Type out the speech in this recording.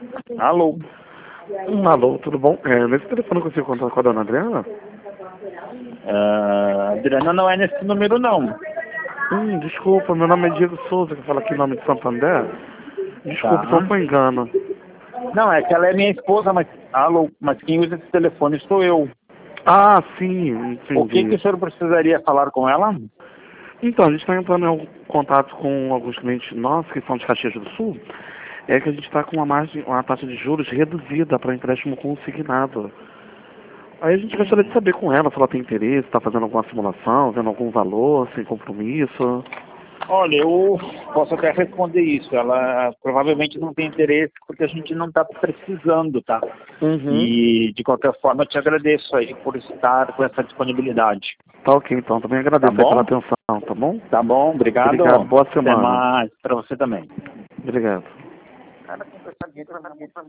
Alô? Alô, tudo bom? Nesse telefone eu consigo contar com a dona Adriana? Adriana não é nesse número, não. Desculpa, meu nome é Diego Souza, que fala aqui em nome de Santander. Desculpa, Tá. só foi engano. Não, é que ela é minha esposa, mas... Alô? Mas quem usa esse telefone sou eu. Ah, sim, O que entendi. o senhor precisaria falar com ela? Então, a gente está entrando em contato com alguns clientes nossos que são de Caxias do Sul. É que a gente está com uma taxa de juros reduzida para empréstimo consignado. Aí a gente gostaria de saber com ela se ela tem interesse, está fazendo alguma simulação, vendo algum valor, sem compromisso. Olha, eu posso até responder isso. Ela provavelmente não tem interesse porque a gente não está precisando, tá? Uhum. E, de qualquer forma, eu te agradeço aí por estar com essa disponibilidade. Tá ok, então. Também Tá agradeço aí pela bom? atenção, tá bom? Tá bom, obrigado. Obrigado, boa Até semana. mais para você também. Obrigado. Cara,